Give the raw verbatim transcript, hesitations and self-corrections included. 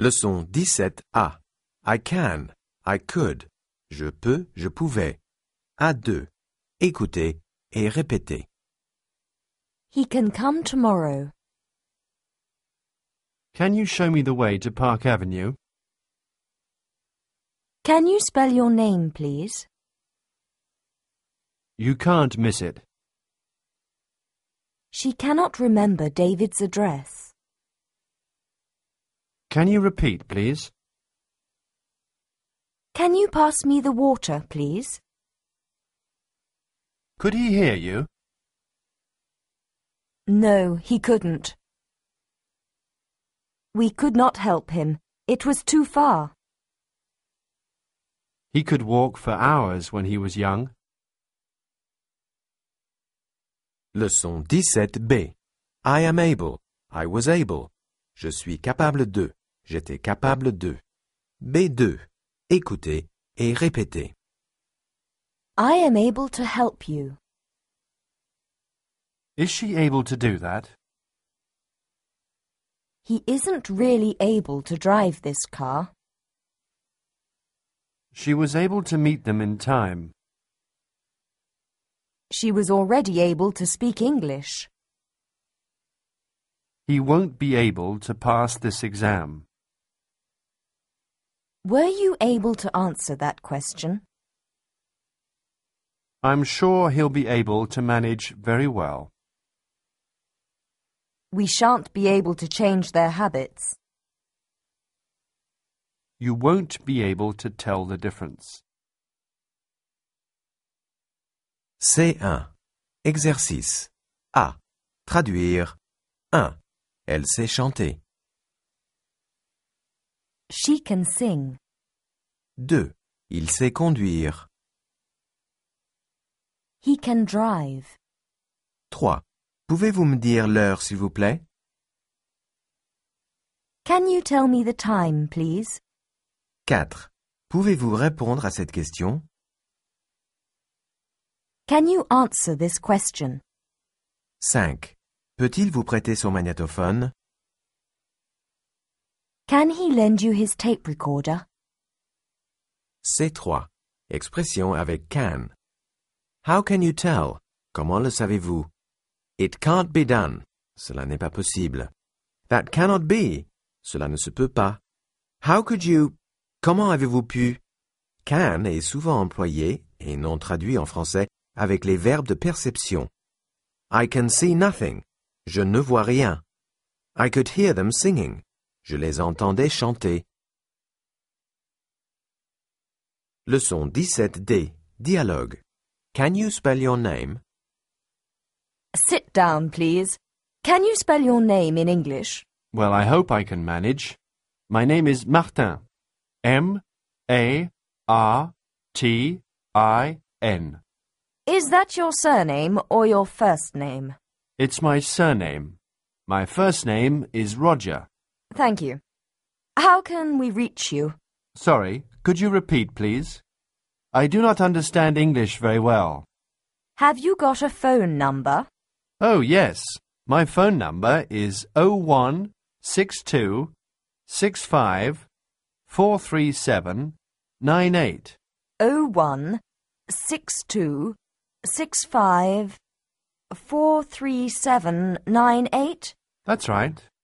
Leçon dix-sept A. I can, I could. Je peux, je pouvais. A deux. Écoutez et répétez. He can come tomorrow. Can you show me the way to Park Avenue? Can you spell your name, please? You can't miss it. She cannot remember David's address. Can you repeat, please? Can you pass me the water, please? Could he hear you? No, he couldn't. We could not help him. It was too far. He could walk for hours when he was young. Leçon dix-sept B. I am able, I was able. Je suis capable de, j'étais capable de. B deux. Écoutez et répétez. I am able to help you. Is she able to do that? He isn't really able to drive this car. She was able to meet them in time. She was already able to speak English. He won't be able to pass this exam. Were you able to answer that question? I'm sure he'll be able to manage very well. We shan't be able to change their habits. You won't be able to tell the difference. C un. Exercice. A. Traduire. un. Elle sait chanter. She can sing. deux. Il sait conduire. He can drive. trois. Pouvez-vous me dire l'heure, s'il vous plaît? Can you tell me the time, please? quatre. Pouvez-vous répondre à cette question? Can you answer this question? cinq. Peut-il vous prêter son magnétophone? Can he lend you his tape recorder? C trois. Expression avec can. How can you tell? Comment le savez-vous? It can't be done. Cela n'est pas possible. That cannot be. Cela ne se peut pas. How could you? Comment avez-vous pu? Can est souvent employé, et non traduit en français, avec les verbes de perception. I can see nothing. Je ne vois rien. I could hear them singing. Je les entendais chanter. Leçon dix-sept D. Dialogue. Can you spell your name? Sit down, please. Can you spell your name in English? Well, I hope I can manage. My name is Martin. M A R T I N. Is that your surname or your first name? It's my surname. My first name is Roger. Thank you. How can we reach you? Sorry, could you repeat, please? I do not understand English very well. Have you got a phone number? Oh, yes. My phone number is oh one six two six five four three seven nine eight. oh one six two six five four three seven nine eight? That's right.